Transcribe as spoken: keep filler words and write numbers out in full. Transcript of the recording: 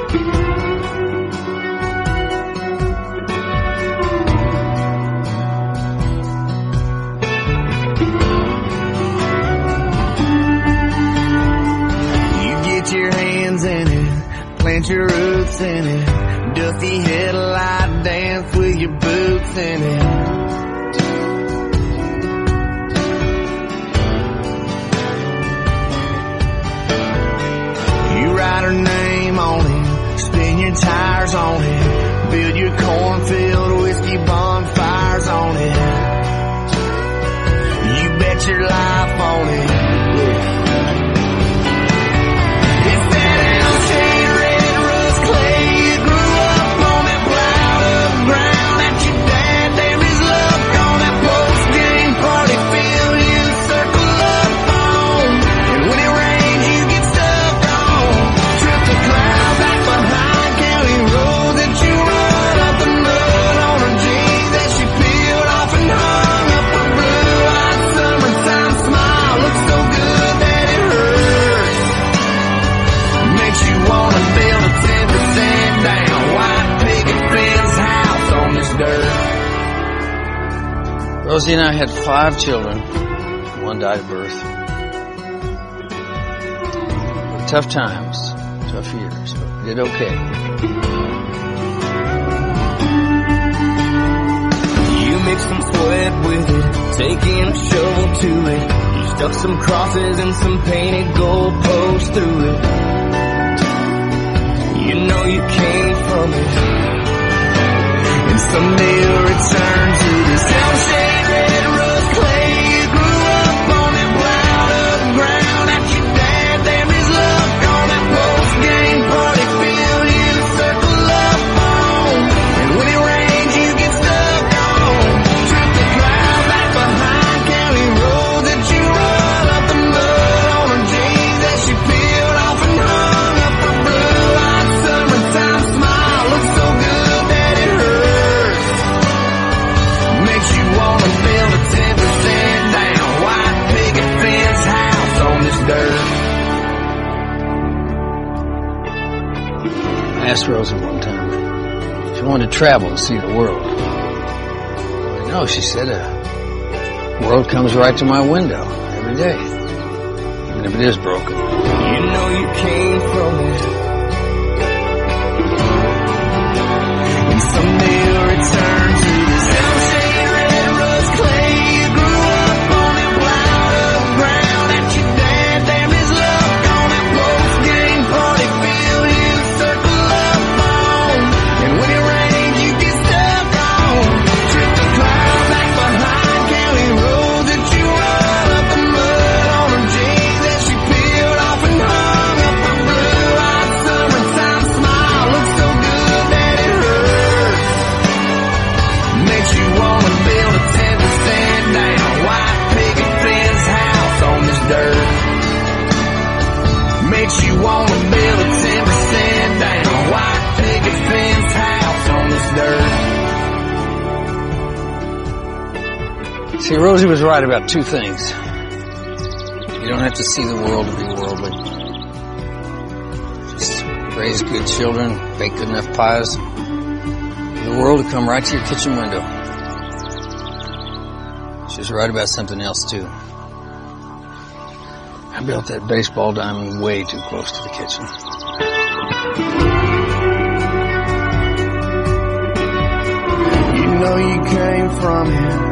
Your hands in it, plant your roots in it, dusty headlight dance with your boots in it. You write her name on it, spin your tires on it, build your cornfield whiskey bonfires on it. You bet your life on it. Rosie and I had five children. One died at birth. Tough times, tough years, but we did okay. You mixed some sweat with it, taking a shovel to it. You stuck some crosses and some painted goalposts through it. You know you came from it, and someday you'll return to this hell-shaped red rust clay. You grew up on that plowed up ground at your dad. There is luck on that post-game party field. You circle up on, and when it rains you get stuck on. Trip the clouds back behind county roads that you run up the mud on her jeans that she peeled off and hung up her blue-eyed summertime smile. Looks so good that it hurts. Makes you wanna build a ten percent down white picket fence house on this dirt. I asked Rosie one time if she wanted to travel and see the world. I know, she said, the world comes right to my window every day, even if it is broken. You know you came from it, and someday you'll return to this hell-shaped red rust clay. You grew up on that plowed up ground at your dad. There is luck on that post-game party field. You circle up on, and when it rains you get stuck on. Trip the clouds back behind county roads that you run up the mud on her jeans that she peeled off and hung up her blue-eyed summertime smile. Looks so good that it hurts. Makes you wanna build a ten percent down white picket fence house on this dirt. Makes you wanna build a ten percent down white picket fence house on this dirt. See, Rosie was right about two things. You don't have to see the world to be worldly. Just raise good children, bake good enough pies, the world will come right to your kitchen window. She was right about something else, too. I built that baseball diamond way too close to the kitchen. You know you came from it,